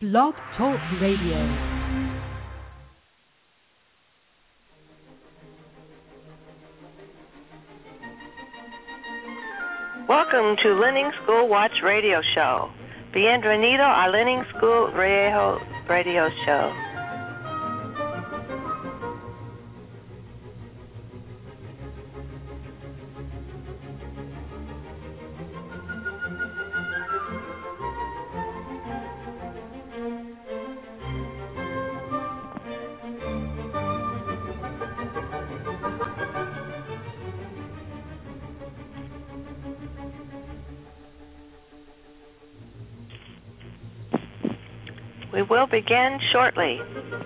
Blog Talk Radio. Welcome to Learning School Watch Radio Show. Bienvenido a Learning School Radio Show. We will begin shortly.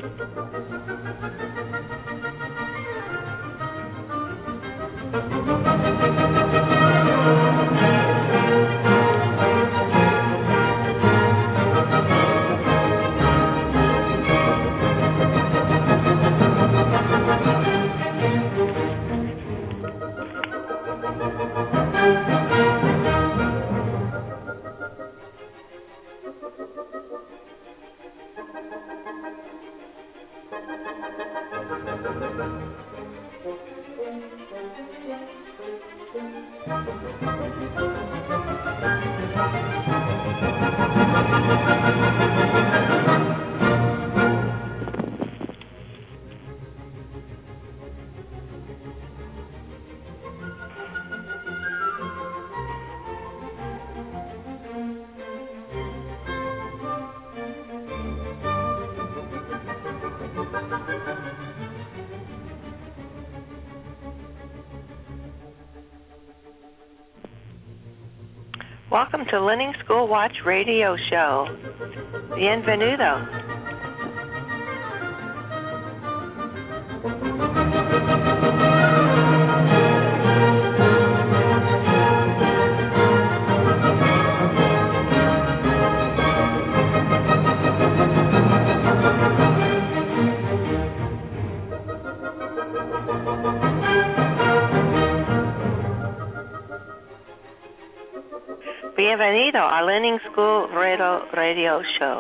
Welcome to Learning School Watch Radio Show. Bienvenido. Bienvenido a Learning School Radio Show.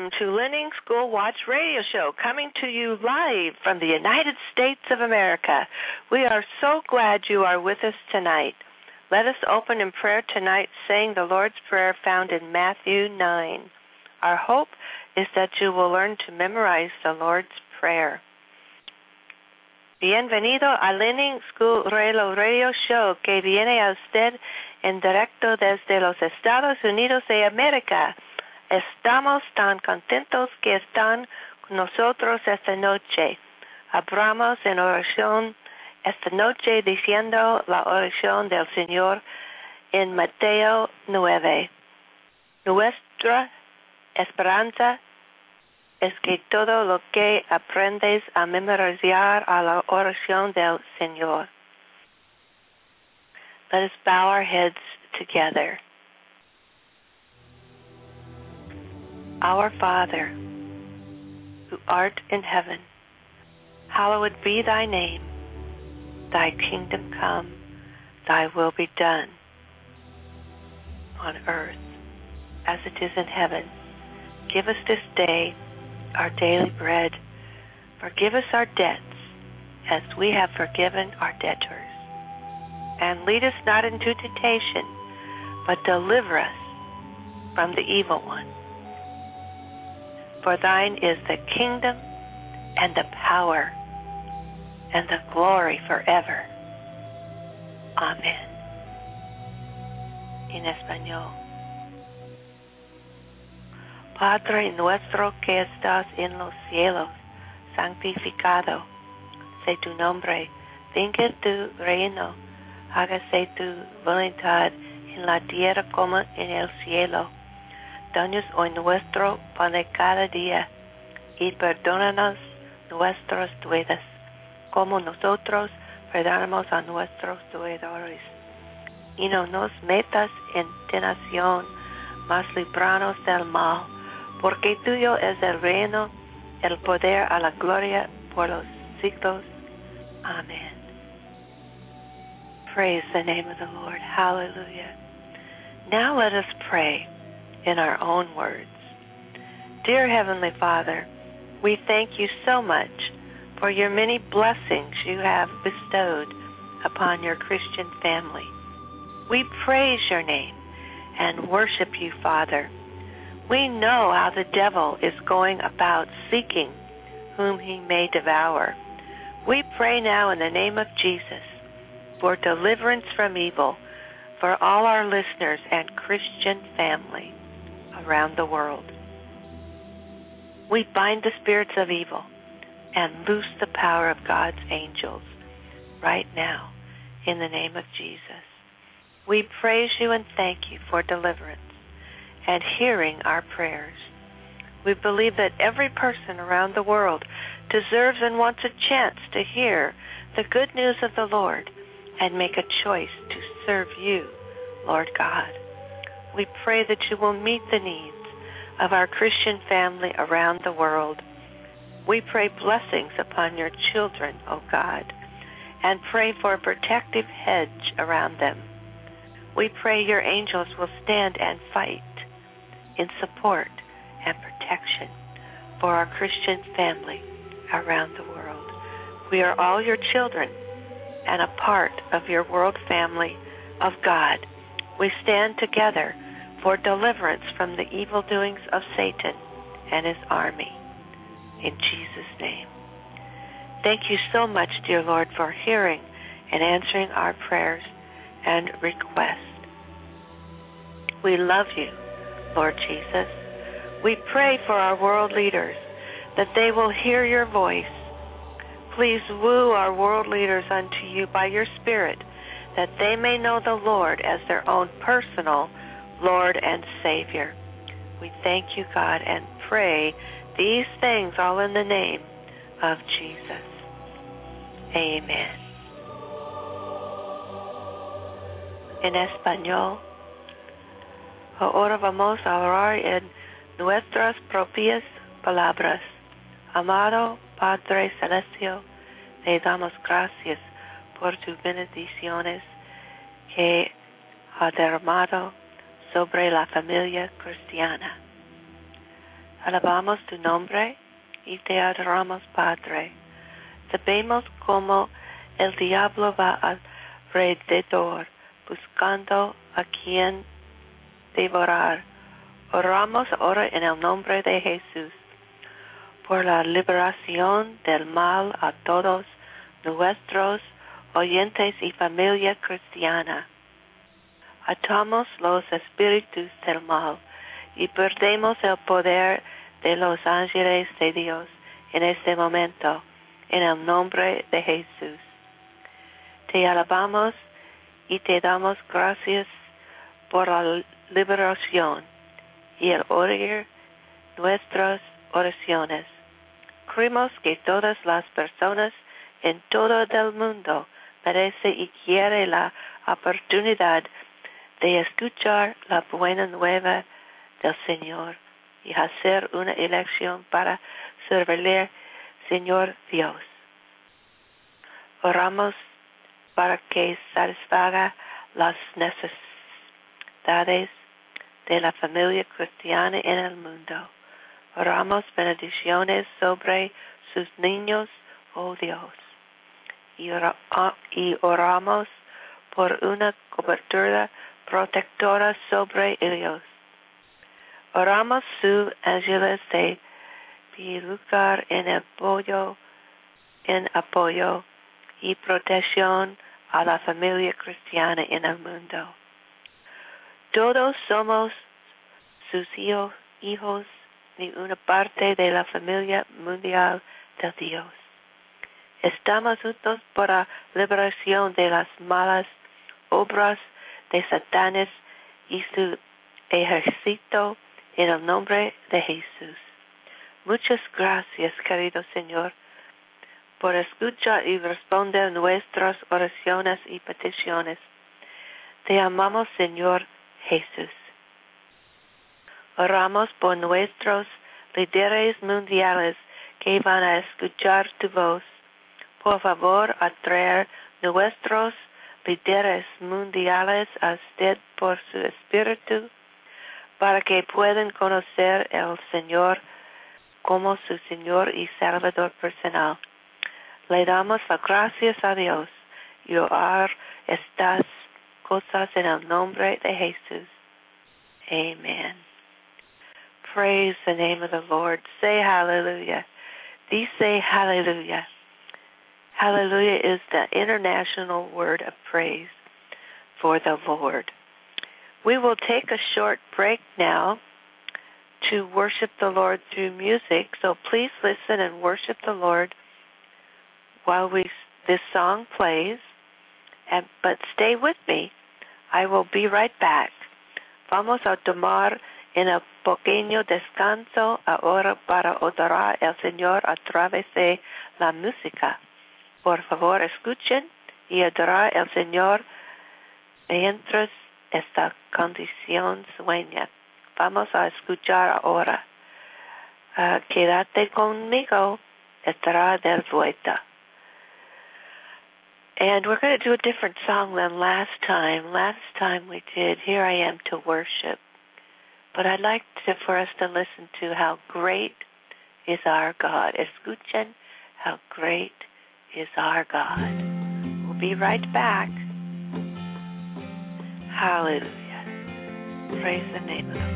welcome to Learning School Watch Radio Show, coming to you live from the United States of America. We are so glad you are with us tonight. Let us open in prayer tonight, saying the Lord's Prayer found in Matthew 9. Our hope is that you will learn to memorize the Lord's Prayer. Bienvenido a Learning School Radio Show, que viene a usted en directo desde los Estados Unidos de América. Estamos tan contentos que están con nosotros esta noche. Abramos en oración esta noche diciendo la oración del Señor en Mateo 9. Nuestra esperanza es que todo lo que aprendes a memorizar a la oración del Señor. Let us bow our heads together. Our Father, who art in heaven, hallowed be thy name. Thy kingdom come, thy will be done on earth as it is in heaven. Give us this day our daily bread. Forgive us our debts as we have forgiven our debtors. And lead us not into temptation, but deliver us from the evil one. For thine is the kingdom and the power and the glory forever. Amen. En español. Padre nuestro que estás en los cielos, santificado sea tu nombre. Venga tu reino. Hágase tu voluntad en la tierra como en el cielo. Danos hoy nuestro pan de cada día, y perdónanos nuestras deudas, como nosotros perdonamos a nuestros deudores. Y no nos metas en tentación, mas líbranos del mal, porque tuyo es el reino, el poder, a la gloria por los siglos. Amen. Praise the name of the Lord. Hallelujah. Now let us pray in our own words. Dear Heavenly Father, we thank you so much for your many blessings you have bestowed upon your Christian family. We praise your name and worship you, Father. We know how the devil is going about seeking whom he may devour. We pray now in the name of Jesus for deliverance from evil for all our listeners and Christian family around the world. We bind the spirits of evil and loose the power of God's angels right now in the name of Jesus. We praise you and thank you for deliverance and hearing our prayers. We believe that every person around the world deserves and wants a chance to hear the good news of the Lord and make a choice to serve you, Lord God. We pray that you will meet the needs of our Christian family around the world. We pray blessings upon your children, O God, and pray for a protective hedge around them. We pray your angels will stand and fight in support and protection for our Christian family around the world. We are all your children and a part of your world family of God. We stand together for deliverance from the evil doings of Satan and his army. In Jesus' name. Thank you so much, dear Lord, for hearing and answering our prayers and requests. We love you, Lord Jesus. We pray for our world leaders that they will hear your voice. Please woo our world leaders unto you by your Spirit, that they may know the Lord as their own personal Lord and Savior. We thank you, God, and pray these things all in the name of Jesus. Amen. En español, ahora vamos a orar en nuestras propias palabras. Amado Padre Celestial, te damos gracias por tus bendiciones que ha derramado sobre la familia cristiana. Alabamos tu nombre y te adoramos, Padre. Sabemos cómo el diablo va alrededor, buscando a quien devorar. Oramos ahora en el nombre de Jesús, por la liberación del mal a todos nuestros oyentes y familia cristiana. Atamos los espíritus del mal y perdemos el poder de los ángeles de Dios en este momento, en el nombre de Jesús. Te alabamos y te damos gracias por la liberación y el oír nuestras oraciones. Creemos que todas las personas en todo el mundo merecen y quieren la oportunidad de escuchar la buena nueva del Señor y hacer una elección para servirle, Señor Dios. Oramos para que satisfaga las necesidades de la familia cristiana en el mundo. Oramos bendiciones sobre sus niños, oh Dios. Y oramos por una cobertura protectora sobre ellos. Oramos sus ángeles de lugar en apoyo y protección a la familia cristiana en el mundo. Todos somos sus hijos y una parte de la familia mundial de Dios. Estamos juntos por la liberación de las malas obras de Satanás y su ejército en el nombre de Jesús. Muchas gracias, querido Señor, por escuchar y responder nuestras oraciones y peticiones. Te amamos, Señor Jesús. Oramos por nuestros líderes mundiales que van a escuchar tu voz. Por favor, atraer nuestros líderes mundiales a usted por su espíritu, para que puedan conocer al Señor como su Señor y Salvador personal. Le damos las gracias a Dios y orar estas cosas en el nombre de Jesús. Amen. Praise the name of the Lord. Say hallelujah. Dice hallelujah. Hallelujah is the international word of praise for the Lord. We will take a short break now to worship the Lord through music, so please listen and worship the Lord while this song plays, but stay with me. I will be right back. Vamos a tomar en el pequeño descanso ahora para adorar al Señor a través de la música. Por favor, escuchen y adorar al Señor mientras esta condición sueña. Vamos a escuchar ahora. Quédate conmigo, estará de vuelta. And we're going to do a different song than last time. Last time we did Here I Am to Worship. But I'd like for us to listen to How Great is Our God. Escuchen how great is our God. We'll be right back. Hallelujah. Praise the name of the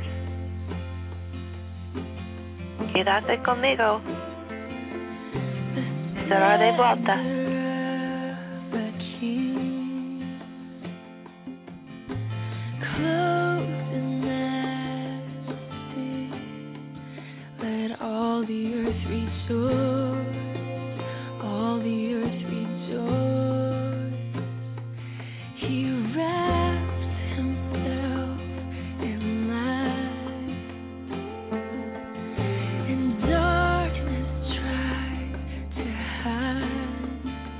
Lord. Quédate conmigo. Estará de vuelta. All the earth rejoice, all the earth rejoice. He wraps himself in light, and darkness tried to hide.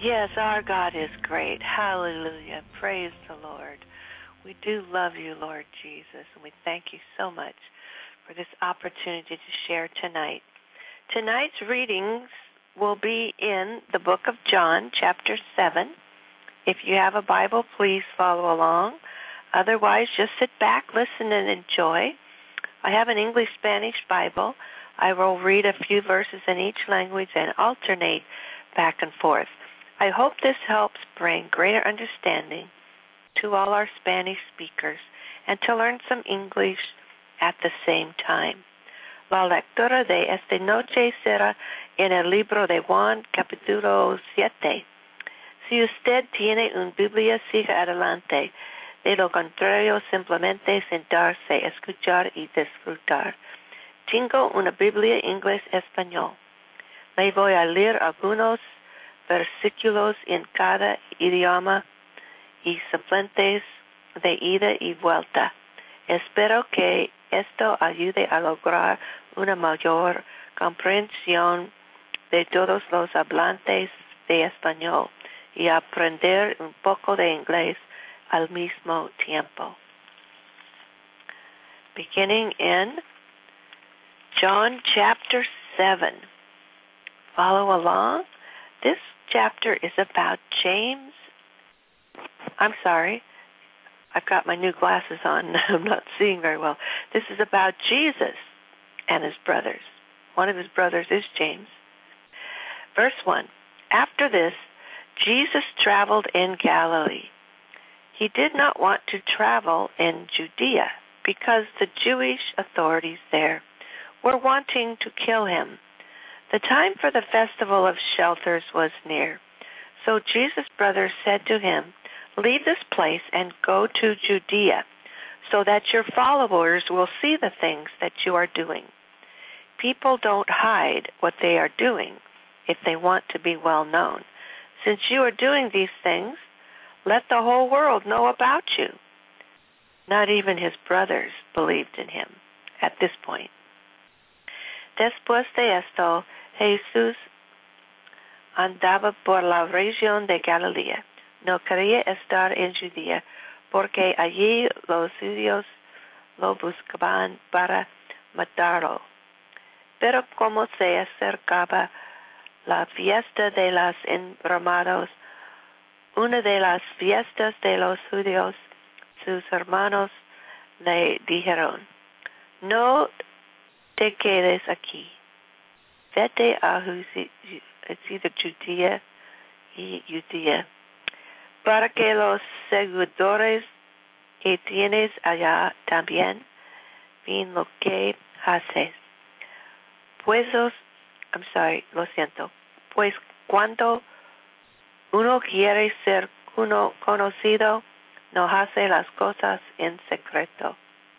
Yes, our God is great. Hallelujah. Praise the Lord. We do love you, Lord Jesus, and we thank you so much for this opportunity to share tonight. Tonight's readings will be in the book of John, chapter 7. If you have a Bible, please follow along. Otherwise, just sit back, listen, and enjoy. I have an English-Spanish Bible. I will read a few verses in each language and alternate back and forth. I hope this helps bring greater understanding to all our Spanish speakers and to learn some English at the same time. La lectura de esta noche será en el libro de Juan, capítulo 7. Si usted tiene una Biblia, siga adelante. De lo contrario, simplemente sentarse, escuchar y disfrutar. Tengo una Biblia inglés-español. Le voy a leer algunos versículos en cada idioma y suplentes de ida y vuelta. Espero que esto ayude a lograr una mayor comprensión de todos los hablantes de español y aprender un poco de inglés al mismo tiempo. Beginning in John chapter 7. Follow along. This chapter is about James. I'm sorry. I've got my new glasses on. I'm not seeing very well. This is about Jesus and his brothers. One of his brothers is James. Verse 1. After this, Jesus traveled in Galilee. He did not want to travel in Judea because the Jewish authorities there were wanting to kill him. The time for the festival of shelters was near. So Jesus' brothers said to him, "Leave this place and go to Judea, so that your followers will see the things that you are doing. People don't hide what they are doing if they want to be well known. Since you are doing these things, let the whole world know about you." Not even his brothers believed in him at this point. Después de esto, Jesús andaba por la región de Galilea. No quería estar en Judea, porque allí los judíos lo buscaban para matarlo. Pero como se acercaba la fiesta de los Enramados, una de las fiestas de los judíos, sus hermanos le dijeron, "No te quedes aquí. Vete a Judea y Judea, para que los seguidores que tienes allá también vean lo que haces. Pues cuando uno quiere ser conocido, no hace las cosas en secreto.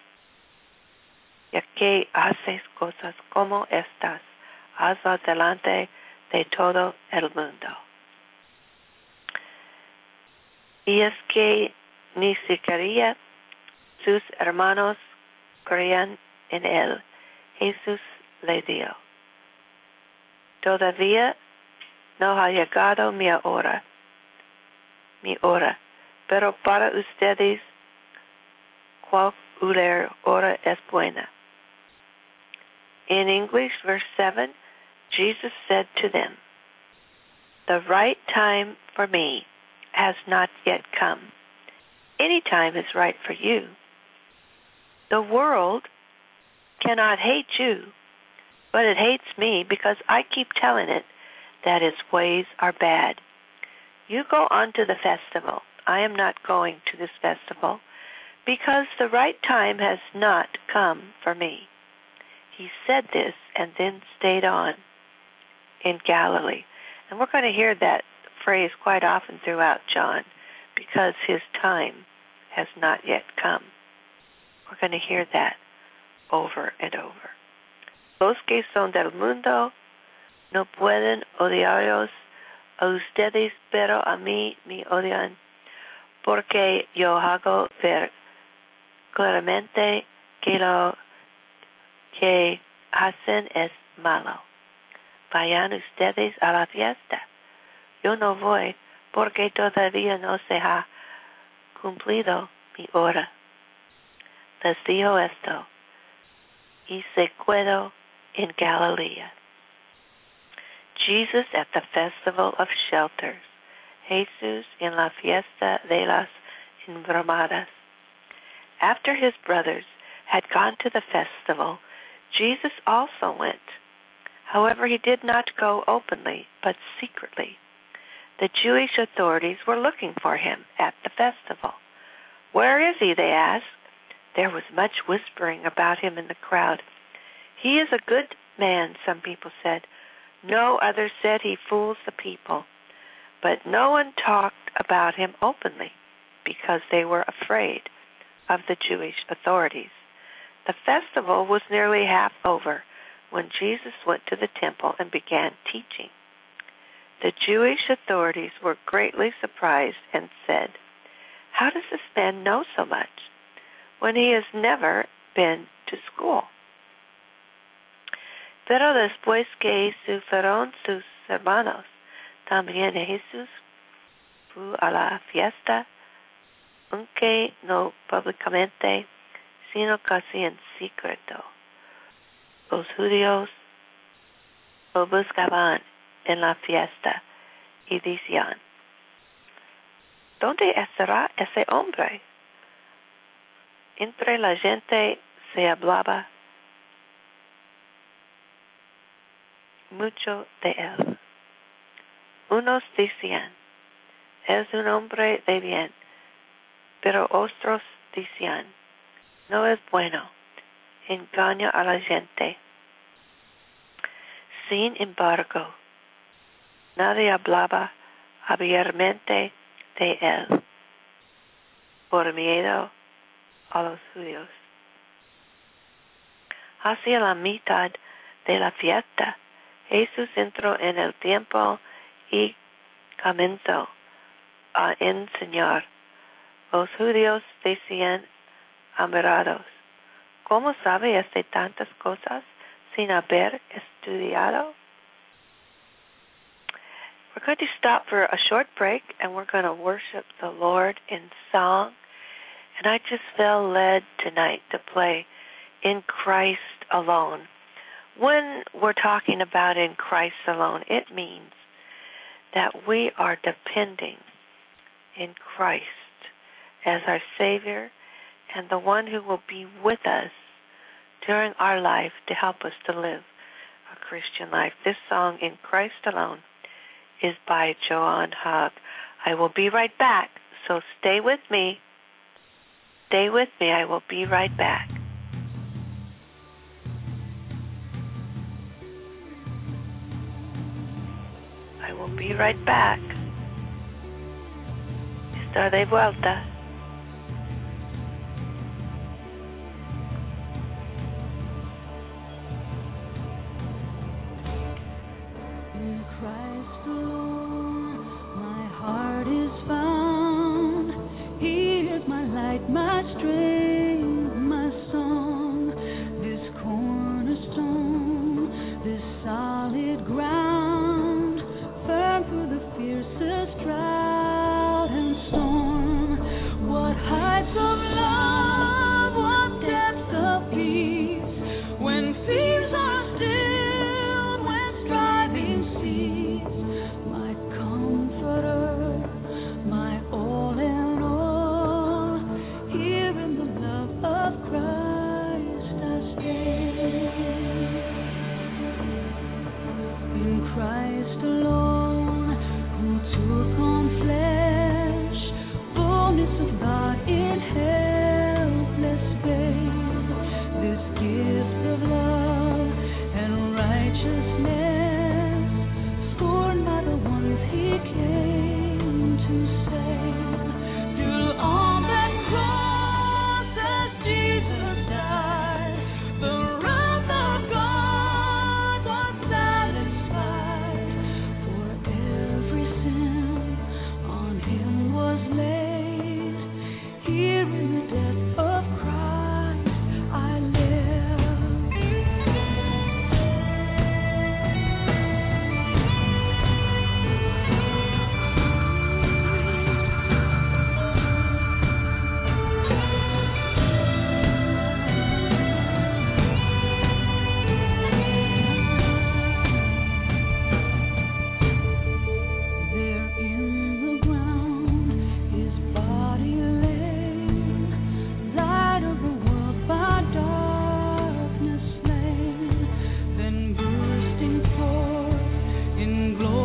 Ya que haces cosas como estas, hazlo delante de todo el mundo." Y es que ni siquiera sus hermanos creían en él. Jesús le dijo, "Todavía no ha llegado mi hora, pero para ustedes cualquier hora es buena." In English, verse 7, Jesus said to them, "The right time for me has not yet come. Any time is right for you. The world cannot hate you, but it hates me because I keep telling it that its ways are bad. You go on to the festival. I am not going to this festival because the right time has not come for me." He said this and then stayed on in Galilee. And we're going to hear that phrase quite often throughout John, because his time has not yet come. We're going to hear that over and over. Los que son del mundo no pueden odiaros a ustedes, pero a mí me odian, porque yo hago ver claramente que lo que hacen es malo. Vayan ustedes a la fiesta. yo no voy porque todavía no se ha cumplido mi hora. Les dijo esto y se quedó in Galilee. Jesus at the Festival of Shelters. Jesús en la fiesta de las enramadas. After his brothers had gone to the festival, Jesus also went. However, he did not go openly, but secretly. The Jewish authorities were looking for him at the festival. Where is he? They asked. There was much whispering about him in the crowd. He is a good man, some people said. No, others said he fools the people. But no one talked about him openly because they were afraid of the Jewish authorities. The festival was nearly half over when Jesus went to the temple and began teaching. The Jewish authorities were greatly surprised and said, "How does this man know so much when he has never been to school?" Pero después que se fueron sus hermanos, también Jesús fue a la fiesta, aunque no públicamente, sino casi en secreto. Los judíos lo buscaban en la fiesta y decían, ¿dónde estará ese hombre? Entre la gente se hablaba mucho de él. Unos decían, es un hombre de bien, pero otros decían, no es bueno, engaña a la gente. Sin embargo, nadie hablaba abiertamente de él por miedo a los judíos. Hacia la mitad de la fiesta, Jesús entró en el templo y comenzó a enseñar. Los judíos decían admirados, ¿cómo sabe de tantas cosas sin haber estudiado? We're going to stop for a short break and we're going to worship the Lord in song. And I just feel led tonight to play In Christ Alone. When we're talking about in Christ alone, it means that we are depending in Christ as our Savior and the one who will be with us during our life to help us to live a Christian life. This song, In Christ Alone, is by Joan Hogg. I will be right back, so stay with me. Stay with me. I will be right back. I will be right back. Estoy de vuelta. In Christ alone, my heart is found. He is my light, my strength, my song. This cornerstone, this solid ground, firm through the fiercest drought and storm.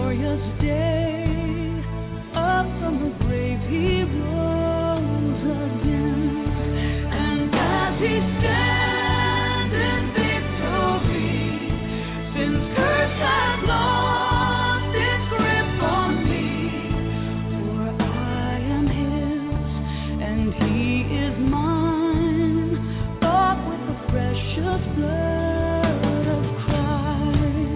glorious day. Up from the grave he rose again. And as he stands in victory, sin's curse has lost its grip on me. For I am his, and he is mine, bought with the precious blood of Christ.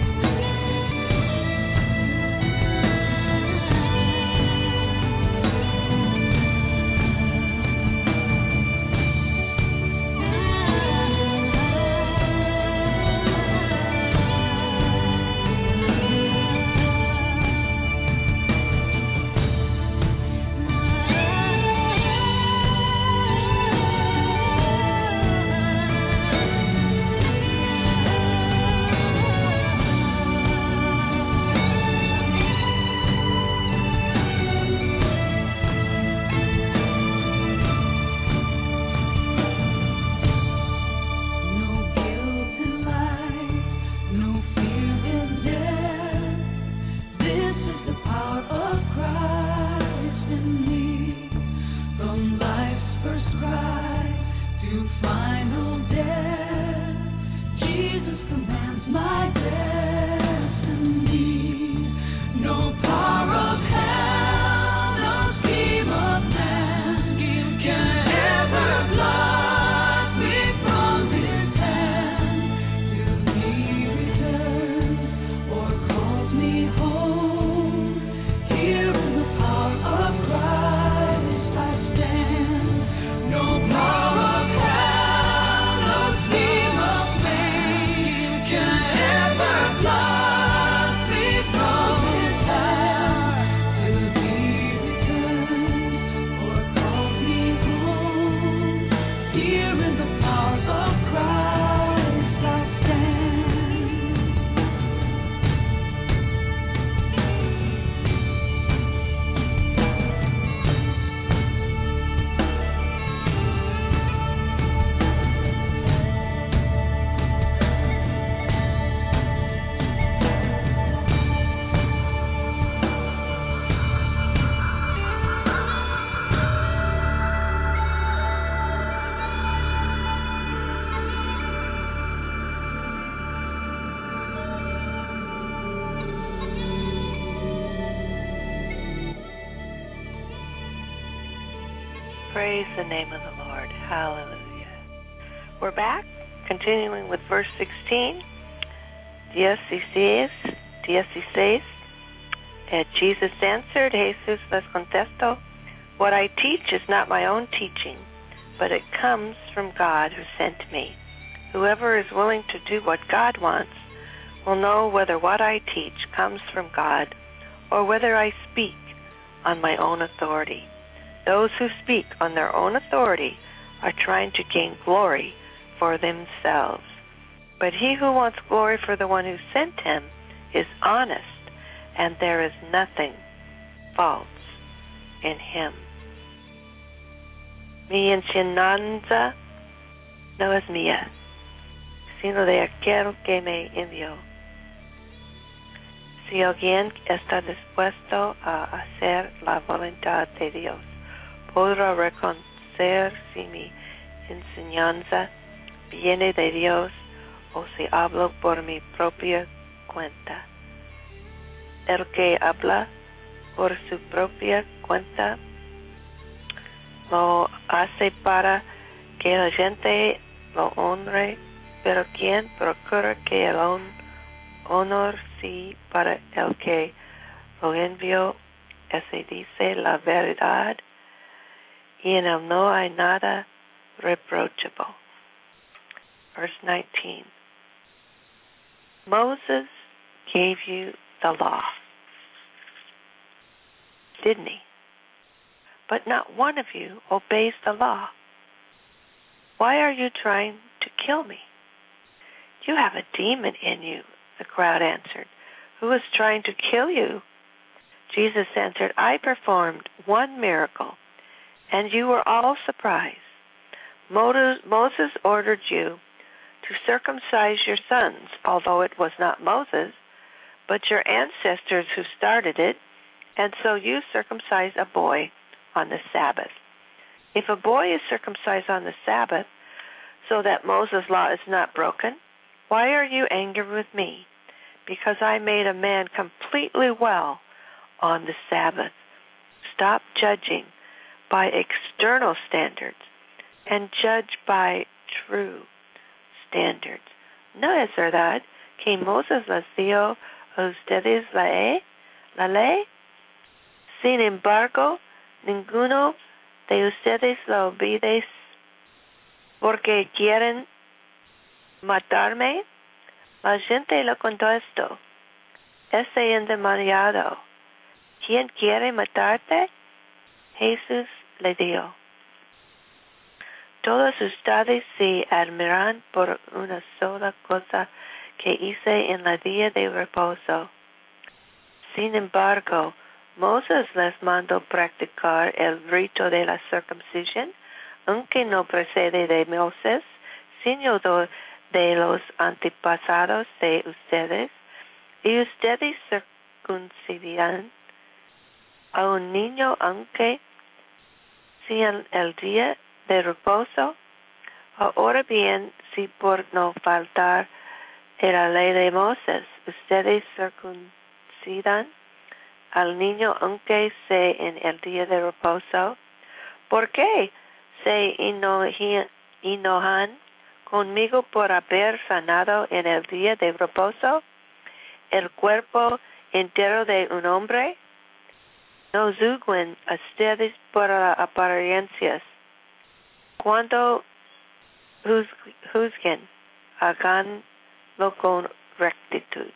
Praise the name of the Lord. Hallelujah. We're back, continuing with verse 16. 16. Jesus answered, Jesus les contestó, what I teach is not my own teaching, but it comes from God who sent me. Whoever is willing to do what God wants will know whether what I teach comes from God or whether I speak on my own authority. Those who speak on their own authority are trying to gain glory for themselves. But he who wants glory for the one who sent him is honest, and there is nothing false in him. Mi enseñanza no es mía, sino de aquel que me envió. Si alguien está dispuesto a hacer la voluntad de Dios, podrá reconocer si mi enseñanza viene de Dios o si hablo por mi propia cuenta. El que habla por su propia cuenta lo hace para que la gente lo honre, pero quien procura que el honor sí para el que lo envió, ese dice la verdad, y en él no hay nada reprochable. Verse 19. Moses gave you the law, didn't he? But not one of you obeys the law. Why are you trying to kill me? You have a demon in you, the crowd answered. Who is trying to kill you? Jesus answered, I performed one miracle, and you were all surprised. Moses ordered you to circumcise your sons, although it was not Moses, but your ancestors who started it, and so you circumcise a boy on the Sabbath. If a boy is circumcised on the Sabbath, so that Moses' law is not broken, why are you angry with me? Because I made a man completely well on the Sabbath. Stop judging by external standards and judge by true standards. ¿No es verdad que Moses les dio a ustedes la ley? Sin embargo, ninguno de ustedes la obedece porque quieren matarme. La gente le contestó, ese endemoniado, ¿quién quiere matarte? Jesús le dijo, todos ustedes se admiran por una sola cosa que hice en el día de reposo. Sin embargo, Moses les mandó practicar el rito de la circuncisión, aunque no procede de Moses, sino de los antepasados de ustedes, y ustedes circuncidan a un niño aunque sea el día de reposo. Ahora bien, si por no faltar a la ley de Moses, ustedes circuncidan al niño aunque sea en el día de reposo, ¿por qué se enojan conmigo por haber sanado en el día de reposo el cuerpo entero de un hombre? No juzguen a ustedes por apariencias. Cuando juzguen, háganlo con rectitud.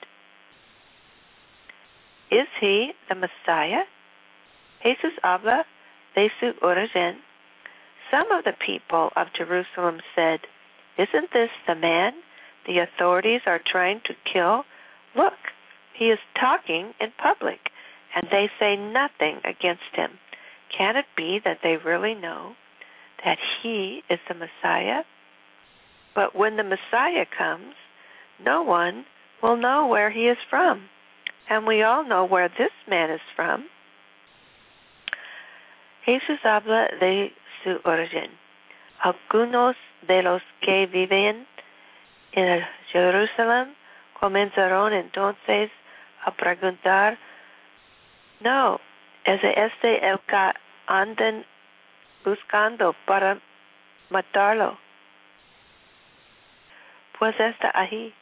¿Es he the Messiah? Jesús habla de su origen. Some of the people of Jerusalem said, isn't this the man the authorities are trying to kill? Look, he is talking in public, and they say nothing against him. Can it be that they really know that he is the Messiah? But when the Messiah comes, no one will know where he is from. And we all know where this man is from. Jesús habla de su origen. Algunos de los que viven en Jerusalén comenzaron entonces a preguntar, ¿no es este el que andan buscando para matarlo? Pues está ahí,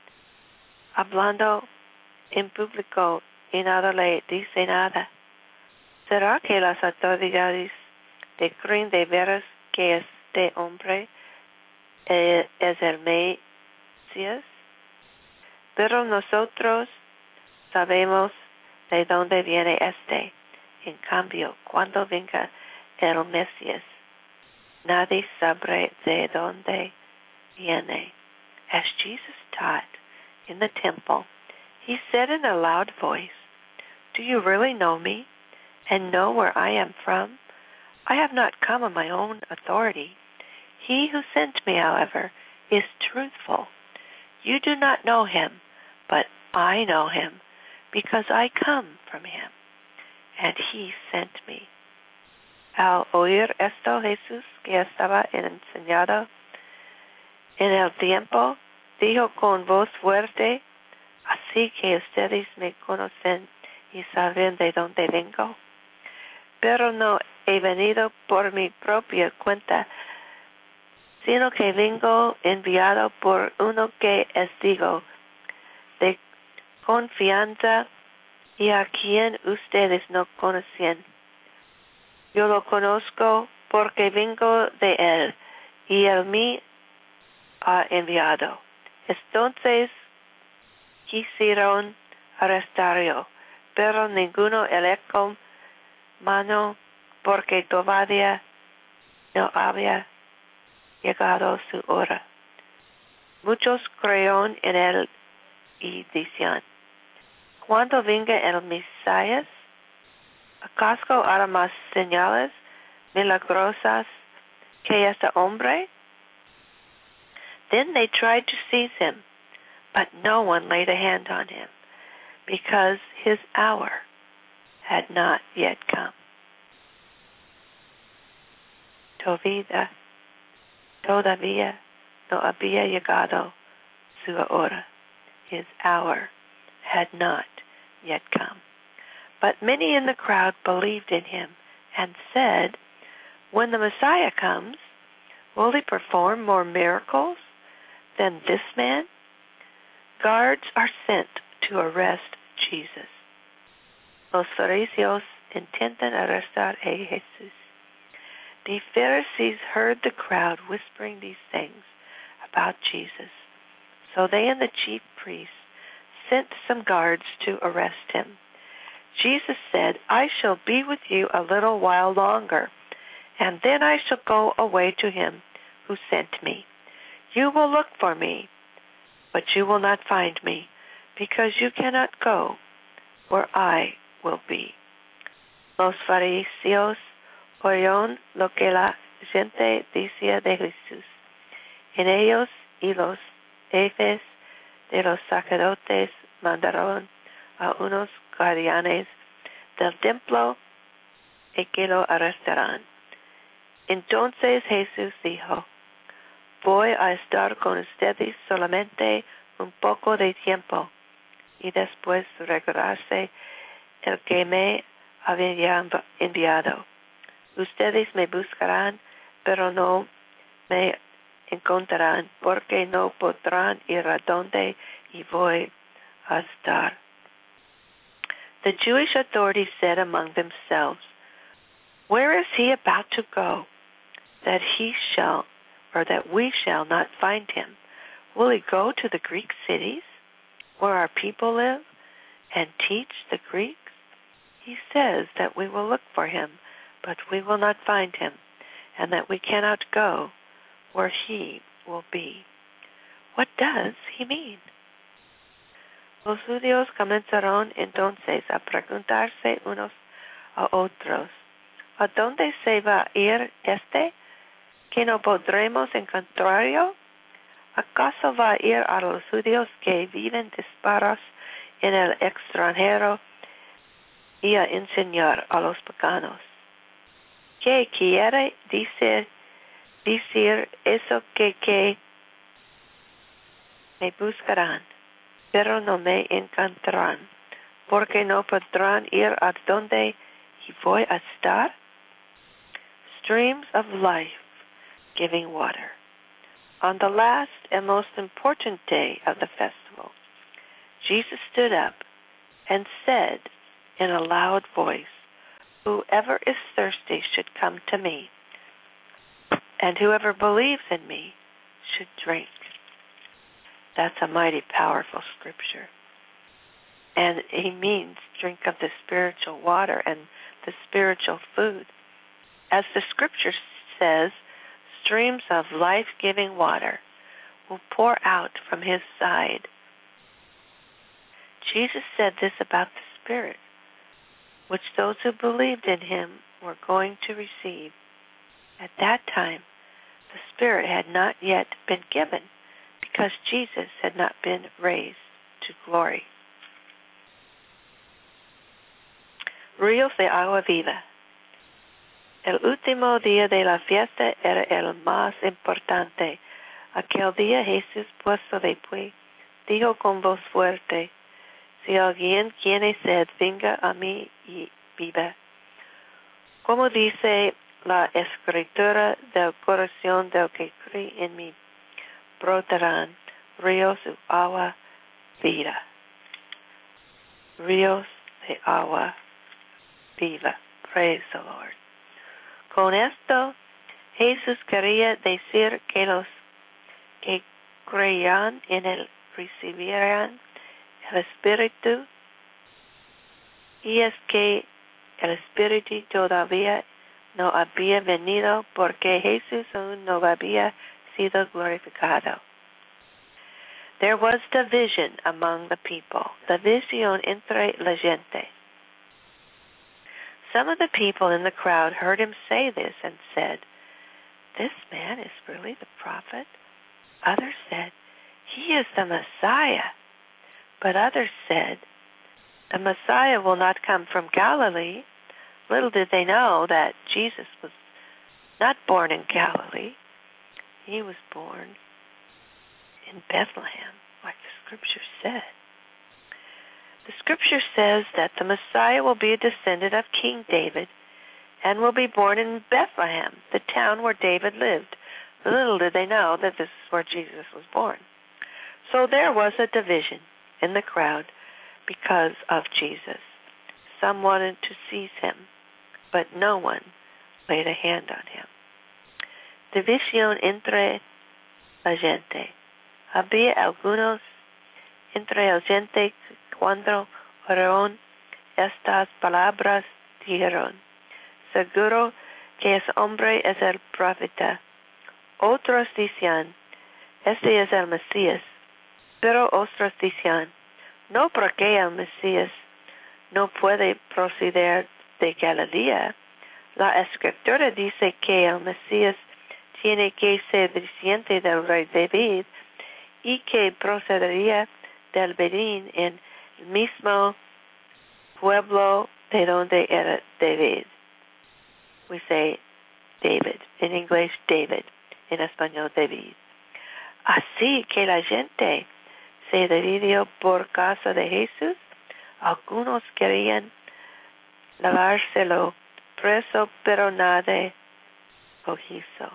hablando en público y nada le dice nada. ¿Será que las autoridades creen de veras que este hombre es el Mesías? Pero nosotros sabemos de dónde viene este. En cambio, cuando venga el Mesías, nadie sabrá de dónde viene. As Jesus taught in the temple, he said in a loud voice, do you really know me and know where I am from? I have not come on my own authority. He who sent me, however, is truthful. You do not know him, but I know him, because I come from him, and he sent me. Al oír esto, Jesús, que estaba enseñado en el tiempo, dijo con voz fuerte, así que ustedes me conocen y saben de dónde vengo. Pero no he venido por mi propia cuenta, sino que vengo enviado por uno que es digno de confianza y a quien ustedes no conocen. Yo lo conozco porque vengo de él y él me ha enviado. Entonces quisieron arrestarlo, pero ninguno elevó mano porque todavía no había llegado su hora. Muchos creyeron en él y decían, cuando venga el Mesías, ¿acaso hará más señales milagrosas que este hombre? Then they tried to seize him, but no one laid a hand on him, because his hour had not yet come. Todavía no había llegado su hora. His hour had not yet come. But many in the crowd believed in him and said, when the Messiah comes, will he perform more miracles than this man? Guards are sent to arrest Jesus. Los fariseos intentan arrestar a Jesús. The Pharisees heard the crowd whispering these things about Jesus. So they and the chief priests sent some guards to arrest him. Jesus said, I shall be with you a little while longer, and then I shall go away to him who sent me. You will look for me, but you will not find me, because you cannot go where I will be. Los fariseos oyeron lo que la gente decía de Jesús. En ellos y los jefes de los sacerdotes mandaron a unos guardianes del templo y que lo arrestaran. Entonces Jesús dijo, voy a estar con ustedes solamente un poco de tiempo, y después regresarse el que me había enviado. Ustedes me buscarán, pero no me encontrarán, porque no podrán ir a donde y voy a estar. The Jewish authorities said among themselves, where is he about to go, that we shall not find him? Will he go to the Greek cities, where our people live, and teach the Greeks? He says that we will look for him, but we will not find him, and that we cannot go where he will be. What does he mean? Los judíos comenzaron entonces a preguntarse unos a otros, ¿a dónde se va a ir este? ¿Que no podremos encontrarlo? ¿Acaso va a ir a los judíos que viven dispersos en el extranjero y a enseñar a los paganos? ¿Qué quiere decir eso que me buscarán, pero no me encontrarán, porque no podrán ir a donde voy a estar? Streams of life-giving water. On the last and most important day of the festival, Jesus stood up and said in a loud voice, whoever is thirsty should come to me, and whoever believes in me should drink. That's a mighty powerful scripture. And he means drink of the spiritual water and the spiritual food. As the scripture says, streams of life-giving water will pour out from his side. Jesus said this about the Spirit, which those who believed in him were going to receive. At that time, the Spirit had not yet been given, because Jesus had not been raised to glory. Ríos de agua viva. El último día de la fiesta era el más importante. Aquel día Jesús, puesto de pie, dijo con voz fuerte, si alguien tiene sed, venga a mí y viva. Como dice la Escritura, del corazón del que cree en mí brotarán ríos de agua viva. Ríos de agua viva. Praise the Lord. Con esto, Jesús quería decir que los que creían en él recibirán el Espíritu, y es que el Espíritu todavía no había venido porque Jesús aún no había sido glorificado. There was division among the people, división entre la gente. Some of the people in the crowd heard him say this and said, this man is really the prophet. Others said, he is the Messiah. But others said, the Messiah will not come from Galilee. Little did they know that Jesus was not born in Galilee. He was born in Bethlehem, like the Scripture said. The Scripture says that the Messiah will be a descendant of King David and will be born in Bethlehem, the town where David lived. Little did they know that this is where Jesus was born. So there was a division in the crowd because of Jesus. Some wanted to seize him, but no one laid a hand on him. División entre la gente. Había algunos entre la gente cuando oyeron estas palabras dijeron, seguro que ese hombre es el profeta. Otros decían, este es el Mesías. Pero otros decían, no, porque el Mesías no puede proceder de Galilea. La Escritura dice que el Mesías tiene que ser descendiente del rey David y que procedería del Belén en el mismo pueblo de donde era David. We say David. In English, David. En español, David. Así que la gente se dividió por causa de Jesús. Algunos querían lavárselo preso, pero nadie lo hizo.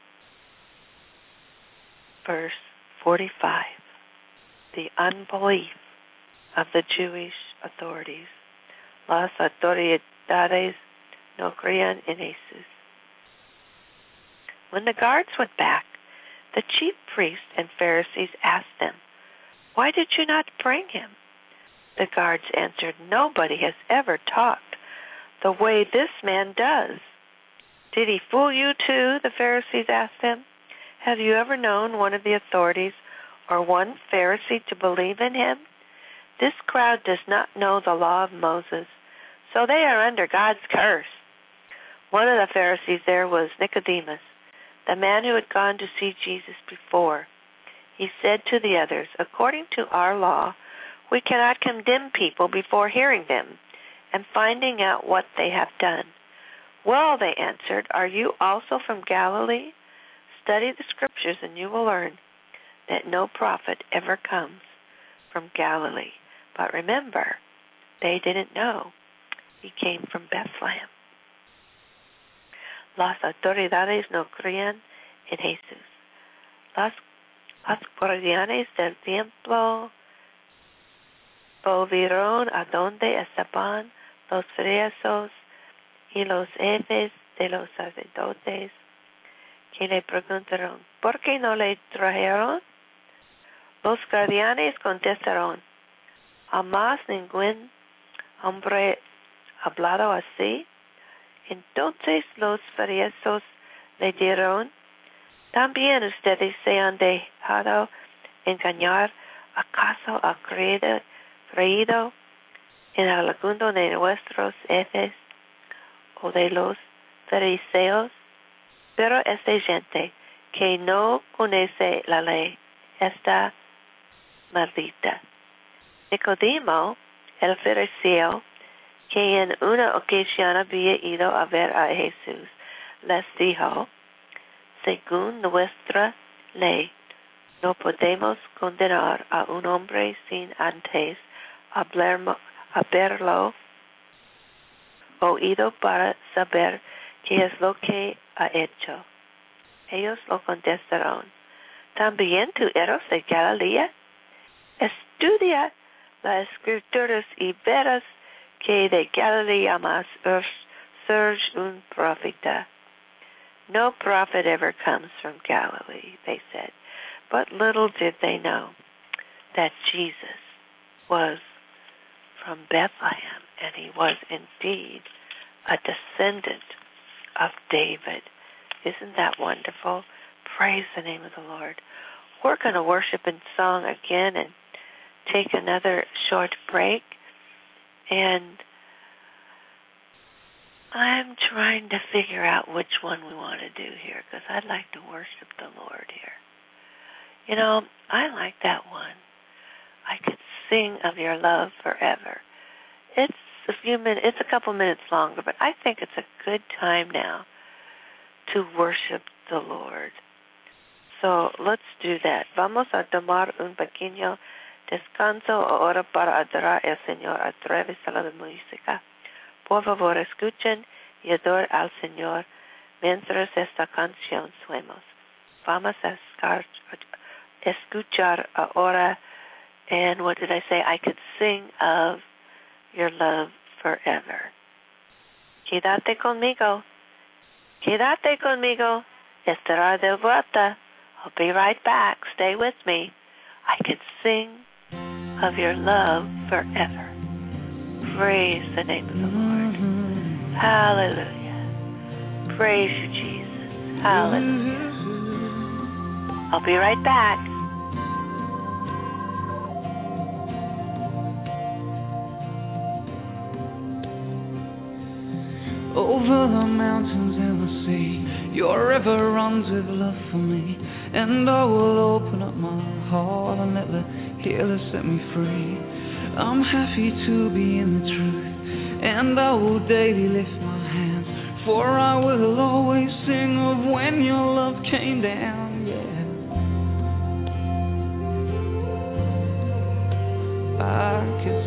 Verse 45. The unbelief of the Jewish authorities. Las autoridades no creían en Jesús. When the guards went back, the chief priests and Pharisees asked them, why did you not bring him? The guards answered, nobody has ever talked the way this man does. Did he fool you too? The Pharisees asked him. Have you ever known one of the authorities or one Pharisee to believe in him? This crowd does not know the law of Moses, so they are under God's curse. One of the Pharisees there was Nicodemus, the man who had gone to see Jesus before. He said to the others, according to our law, we cannot condemn people before hearing them and finding out what they have done. Well, they answered, are you also from Galilee? Study the Scriptures and you will learn that no prophet ever comes from Galilee. But remember, they didn't know he came from Bethlehem. Las autoridades no creían en Jesús. Las guardianes del templo volvieron a donde estaban los fariseos y los jefes de los sacerdotes, que le preguntaron, ¿por qué no le trajeron? Los guardianes contestaron, jamás ningún hombre ha hablado así. Entonces los fariseos le dijeron, ¿también ustedes se han dejado engañar? ¿Acaso ha creído en alguno de nuestros jefes o de los fariseos? Pero esta gente que no conoce la ley está maldita. Nicodemo, el fariseo, que en una ocasión había ido a ver a Jesús, les dijo, según nuestra ley, no podemos condenar a un hombre sin antes haberlo oído para saber qué es lo que ha hecho. Ellos lo contestaron, ¿también tú eres de Galilea? Estudia las Escrituras y verás que de Galilea más surge un profeta. No prophet ever comes from Galilee, they said. But little did they know that Jesus was from Bethlehem, and he was indeed a descendant of David. Isn't that wonderful? Praise the name of the Lord. We're going to worship in song again and take another short break. And I'm trying to figure out which one we want to do here, because I'd like to worship the Lord here. You know, I like that one. I could sing of your love forever. it's a few minutes. It's a couple minutes longer, but I think it's a good time now to worship the Lord. So let's do that. Vamos a tomar un pequeño descanso ahora para adorar al Señor a través de la música. Por favor, escuchen y adoren al Señor mientras esta canción suena. Vamos a escuchar ahora. And what did I say? I could sing of your love forever. Quédate conmigo. Quédate conmigo. Estaré de vuelta. I'll be right back. Stay with me. I could sing of your love forever. Praise the name of the Lord. Hallelujah. Praise you, Jesus. Hallelujah. I'll be right back. Over the mountains and the sea, your river runs with love for me. And I will open up my heart and let the healer set me free. I'm happy to be in the truth, and I will daily lift my hands, for I will always sing of when your love came down, yeah. I could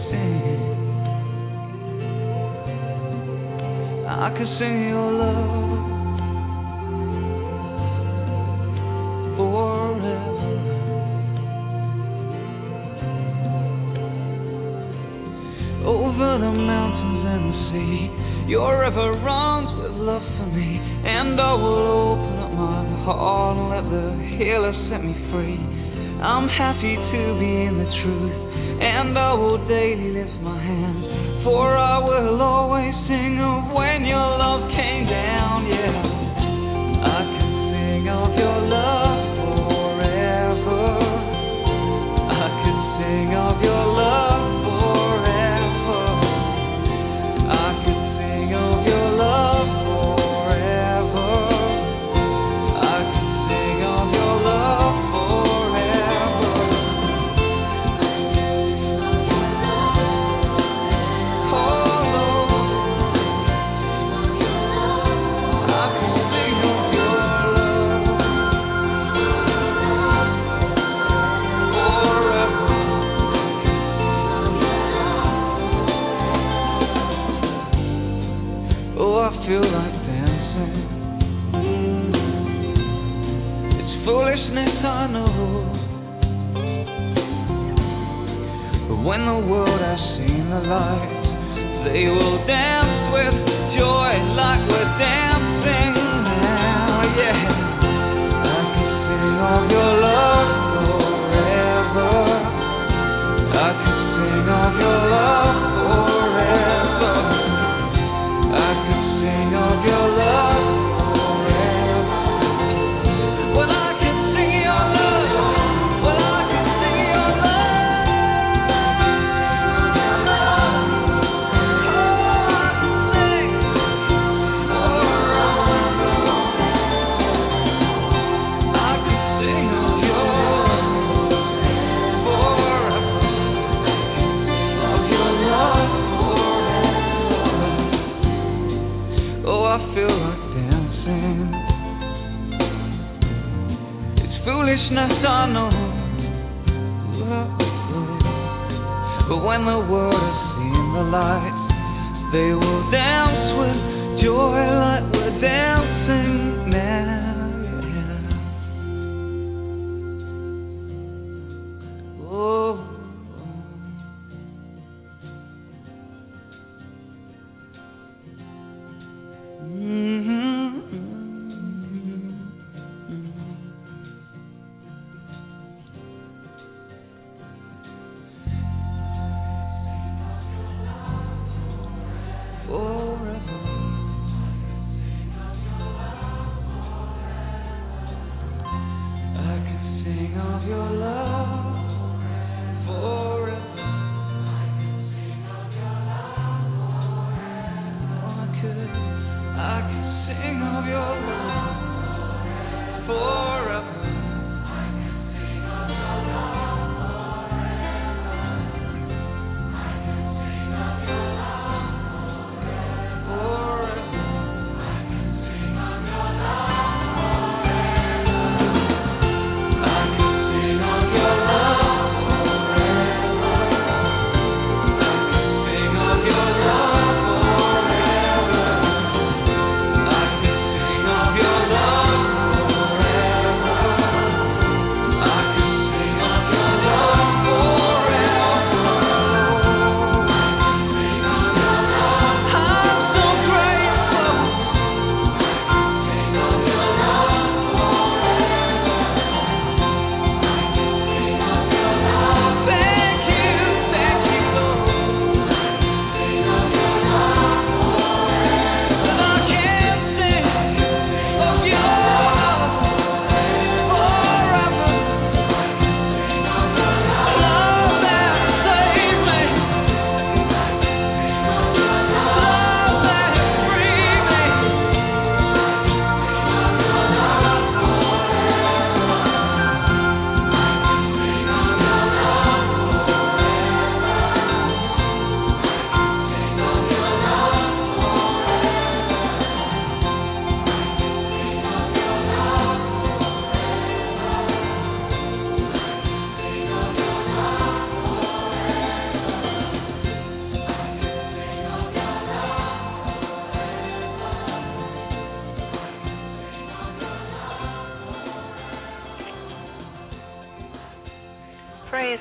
sing your love forever. Over the mountains and the sea, your river runs with love for me. And I will open up my heart and let the healer set me free. I'm happy to be in the truth, and I will daily lift my hands, for I will always sing of when your love came down, yeah. I can sing of your love forever. I can sing of your love forever. I can sing of your love forever. I can sing of your love forever. Oh Lord, I can sing of your love forever. Oh, I feel like dancing. It's foolishness, I know, but when the world has seen the light, they will dance with joy like we're dancing now, yeah. I can sing of your love forever. I can sing of your love forever. I can sing of your love forever. Well, I can sing your love. Well, I can sing your love. Oh, I can sing forever. I can sing of your love forever. Of your love forever. Oh, I feel like dancing. It's foolishness, I know, but when the world has seen the light, they will dance with joy like we're dancing now, yeah. Oh. Forever. I can sing of your love forever. I can sing of your love forever. I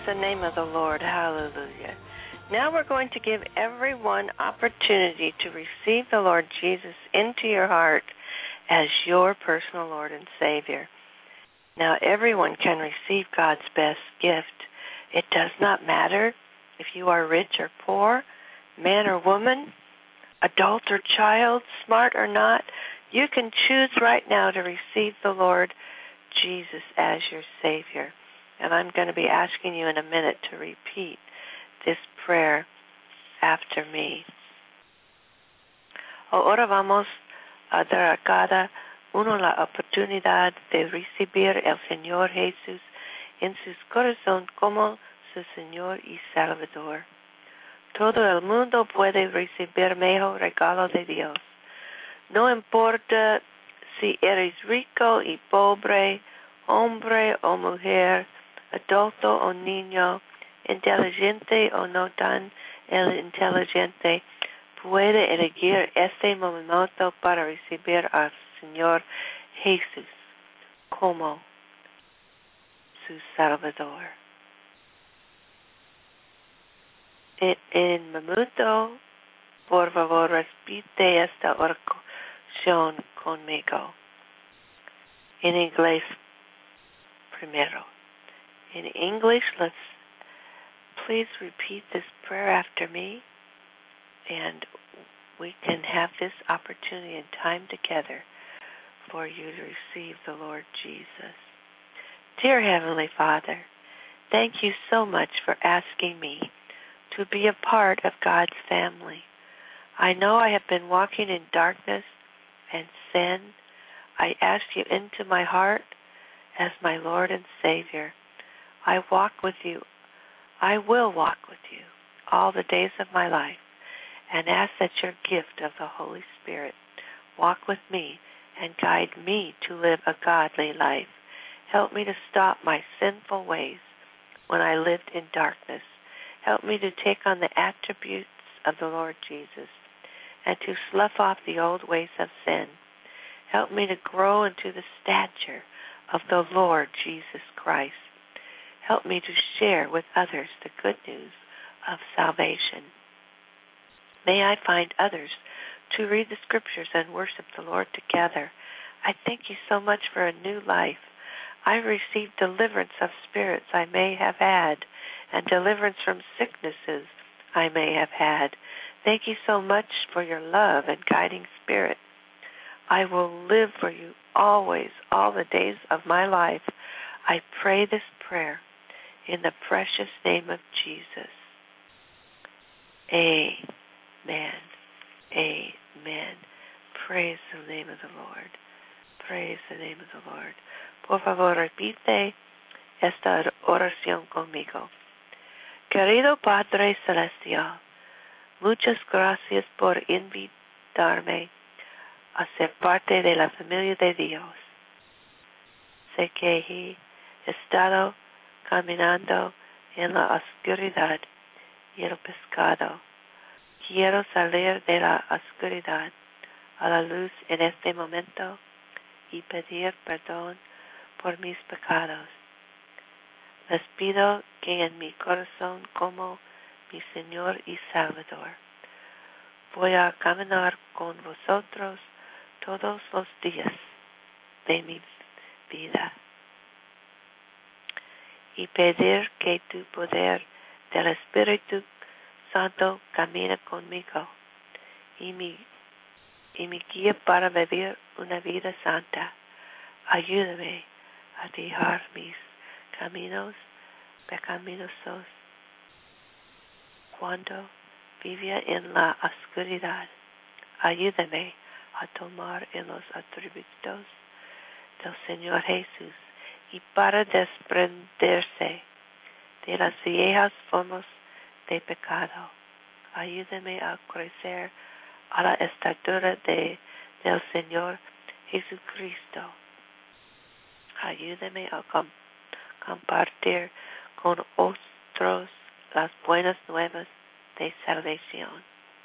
the name of the Lord. Hallelujah. Now we're going to give everyone opportunity to receive the Lord Jesus into your heart as your personal Lord and Savior. Now everyone can receive God's best gift. It does not matter if you are rich or poor, man or woman, adult or child, smart or not. You can choose right now to receive the Lord Jesus as your Savior. And I'm going to be asking you in a minute to repeat this prayer after me. Ahora vamos a dar a cada uno la oportunidad de recibir el Señor Jesús en su corazón como su Señor y Salvador. Todo el mundo puede recibir mejor regalo de Dios. No importa si eres rico y pobre, hombre o mujer, adulto o niño, inteligente o no tan inteligente, puede elegir este momento para recibir al Señor Jesús como su Salvador. En minuto, por favor, repite esta oración conmigo. En inglés primero. In English, please repeat this prayer after me, and we can have this opportunity and time together for you to receive the Lord Jesus. Dear Heavenly Father, thank you so much for asking me to be a part of God's family. I know I have been walking in darkness and sin. I ask you into my heart as my Lord and Savior. I walk with you. I will walk with you all the days of my life and ask that your gift of the Holy Spirit walk with me and guide me to live a godly life. Help me to stop my sinful ways when I lived in darkness. Help me to take on the attributes of the Lord Jesus and to slough off the old ways of sin. Help me to grow into the stature of the Lord Jesus Christ. Help me to share with others the good news of salvation. May I find others to read the Scriptures and worship the Lord together. I thank you so much for a new life. I received deliverance of spirits I may have had and deliverance from sicknesses I may have had. Thank you so much for your love and guiding spirit. I will live for you always, all the days of my life. I pray this prayer in the precious name of Jesus. Amen. Amen. Praise the name of the Lord. Praise the name of the Lord. Por favor, repite esta oración conmigo. Querido Padre Celestial, muchas gracias por invitarme a ser parte de la familia de Dios. Sé que he estado caminando en la oscuridad y el pecado. Quiero salir de la oscuridad a la luz en este momento y pedir perdón por mis pecados. Les pido que en mi corazón como mi Señor y Salvador. Voy a caminar con vosotros todos los días de mi vida y pedir que tu poder del Espíritu Santo camine conmigo y me guíe para vivir una vida santa. Ayúdame a dejar mis caminos pecaminosos cuando vivía en la oscuridad. Ayúdame a tomar en los atributos del Señor Jesús y para desprenderse de las viejas formas de pecado. Ayúdame a crecer a la estatura del Señor Jesucristo. Ayúdame a compartir con otros las buenas nuevas de salvación.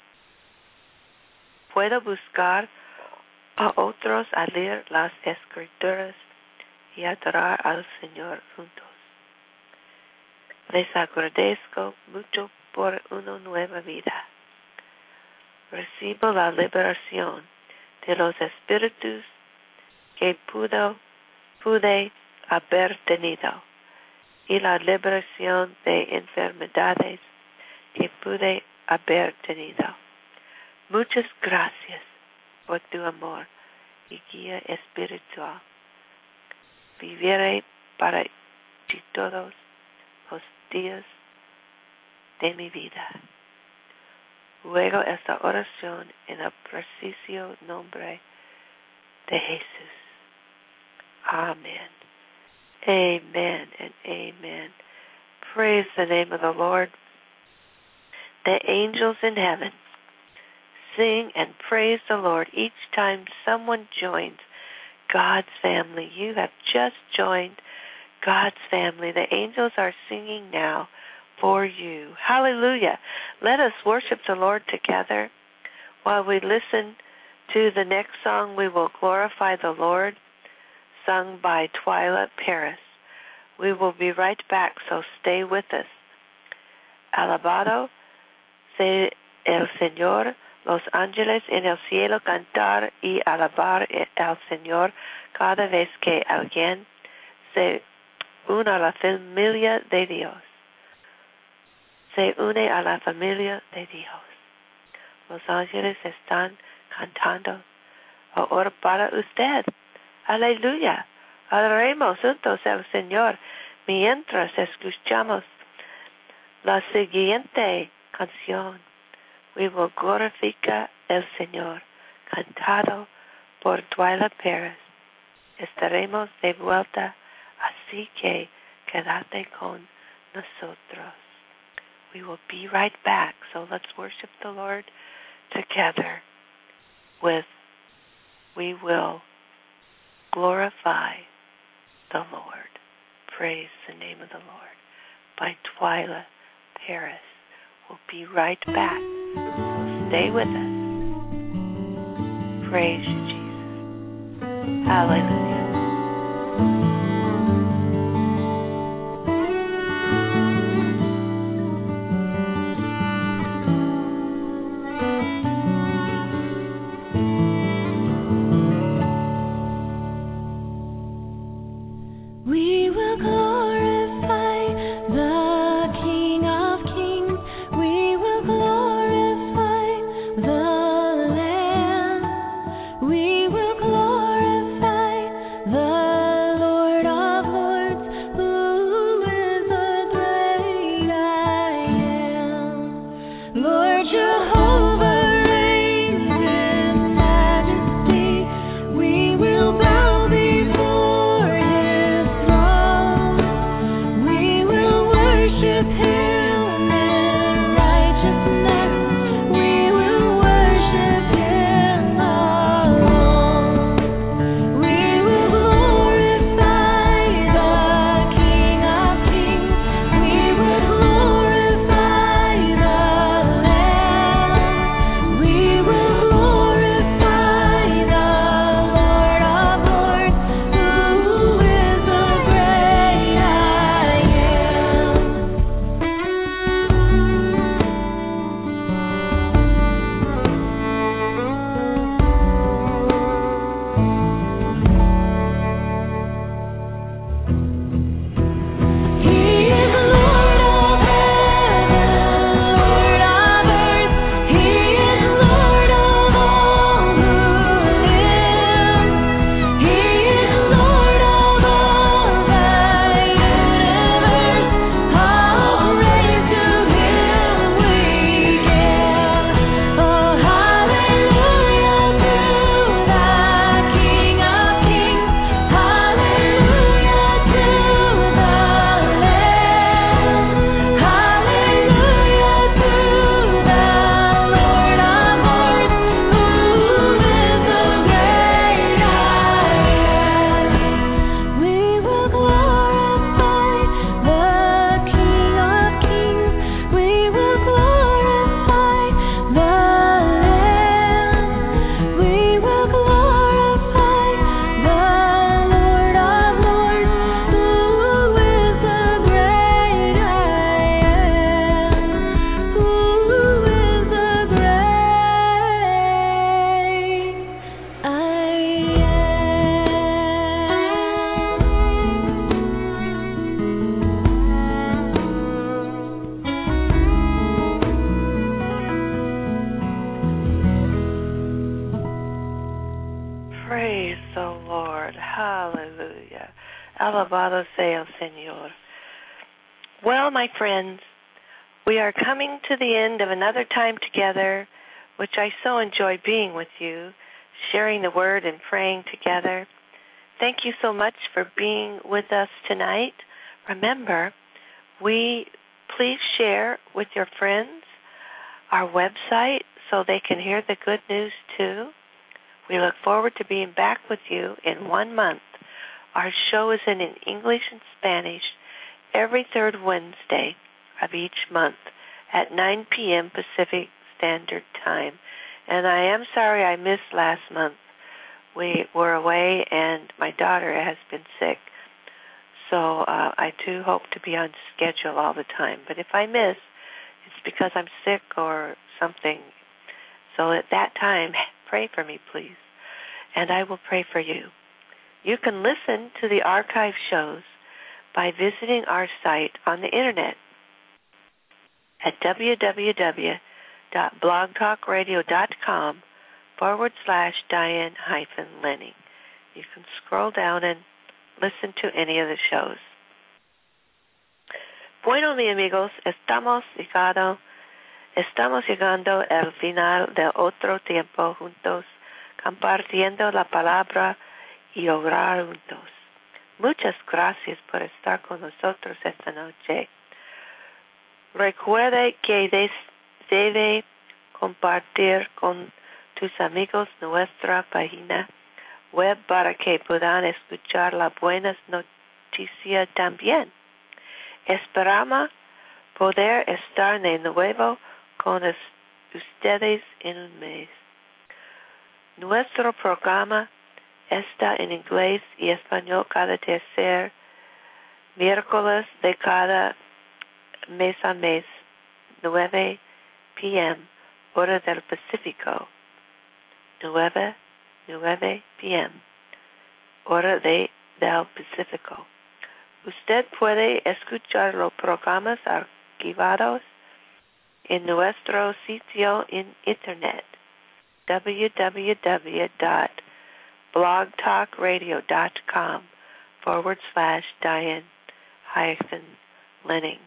Puedo buscar a otros a leer las Escrituras y adorar al Señor juntos. Les agradezco mucho por una nueva vida. Recibo la liberación de los espíritus que pude haber tenido y la liberación de enfermedades que pude haber tenido. Muchas gracias por tu amor y guía espiritual. Viviré para ti todos los días de mi vida. Ruego esta oración en el preciso nombre de Jesús. Amen. Amen and amen. Praise the name of the Lord. The angels in heaven sing and praise the Lord each time someone joins God's family. You have just joined God's family. The angels are singing now for you. Hallelujah. Let us worship the Lord together. While we listen to the next song, we will glorify the Lord, sung by Twyla Paris. We will be right back, so stay with us. Alabado sea el Señor, los ángeles en el cielo cantar y alabar al Señor cada vez que alguien se une a la familia de Dios. Se une a la familia de Dios. Los ángeles están cantando ahora para usted. Aleluya. Adoremos juntos al Señor mientras escuchamos la siguiente canción. We will glorificar el Señor, cantado por Twyla Paris. Estaremos de vuelta, así que quédate con nosotros. We will be right back, so let's worship the Lord together with We Will Glorify the Lord. Praise the name of the Lord by Twyla Paris. We'll be right back. So stay with us. Praise you, Jesus. Hallelujah. We will glorify Praise the Lord. Hallelujah. Alabado sea el Señor. Well, my friends, we are coming to the end of another time together, which I so enjoy being with you, sharing the word and praying together. Thank you so much for being with us tonight. Remember, please share with your friends our website so they can hear the good news too. We look forward to being back with you in 1 month. Our show is in English and Spanish every third Wednesday of each month at 9 p.m. Pacific Standard Time. And I am sorry I missed last month. We were away and my daughter has been sick. So I do hope to be on schedule all the time. But if I miss, it's because I'm sick or something. So at that time, pray for me, please, and I will pray for you. You can listen to the archive shows by visiting our site on the Internet at www.blogtalkradio.com/Diane-Lenning. You can scroll down and listen to any of the shows. Bueno, mis amigos, estamos llegando al final de otro tiempo juntos, compartiendo la palabra y orar juntos. Muchas gracias por estar con nosotros esta noche. Recuerde que debe compartir con tus amigos nuestra página web para que puedan escuchar las buenas noticias también. Esperamos poder estar de nuevo con ustedes en un mes. Nuestro programa está en inglés y español cada tercer miércoles de cada mes a mes, 9 p.m., hora del Pacífico. 9 p.m., hora del Pacífico. Usted puede escuchar los programas archivados en nuestro sitio en Internet, www.blogtalkradio.com/Diane-Lenning.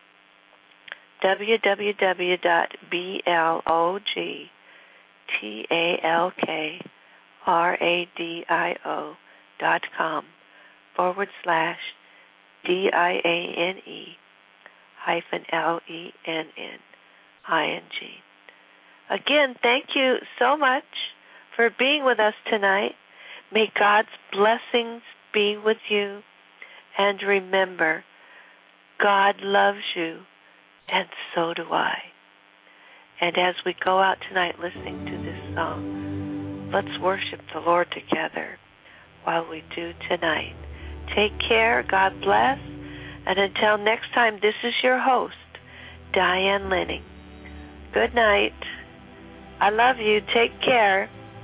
www.blogtalkradio.com/DIANE-LENNING. Again, thank you so much for being with us tonight. May God's blessings be with you. And remember, God loves you, and so do I. And as we go out tonight listening to this song, let's worship the Lord together while we do tonight. Take care. God bless. And until next time, this is your host, Diane Lenning. Good night. I love you. Take care.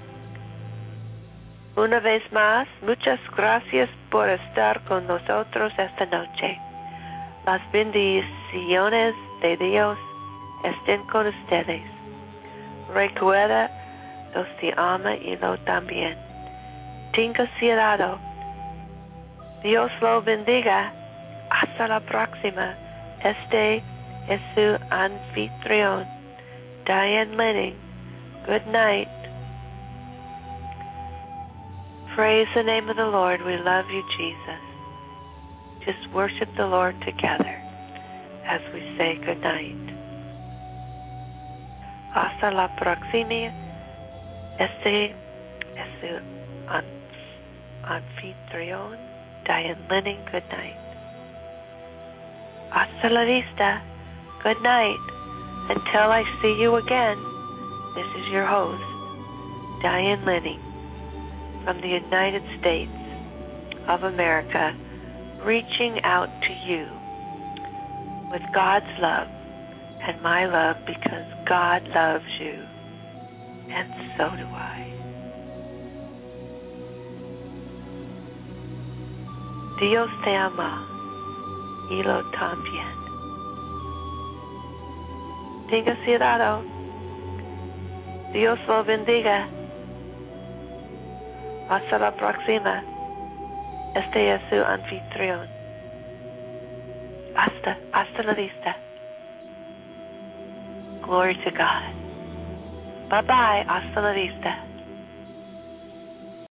Una vez más, muchas gracias por estar con nosotros esta noche. Las bendiciones de Dios estén con ustedes. Recuerda, Dios te ama y lo también. Tenga cuidado. Dios lo bendiga. Hasta la próxima. Este es su anfitrión, Diane Lenning. Good night. Praise the name of the Lord. We love you, Jesus. Just worship the Lord together as we say good night. Hasta la próxima. Este es su anfitrión, Diane Lenning. Good night. Hasta la vista. Good night. Until I see you again, this is your host, Diane Lenning, from the United States of America, reaching out to you with God's love and my love, because God loves you, and so do I. Dios te ama y lo también. Tenga cuidado. Dios lo bendiga. Hasta la próxima. Este es su anfitrión. Hasta la vista. Glory to God. Bye-bye. Hasta la vista.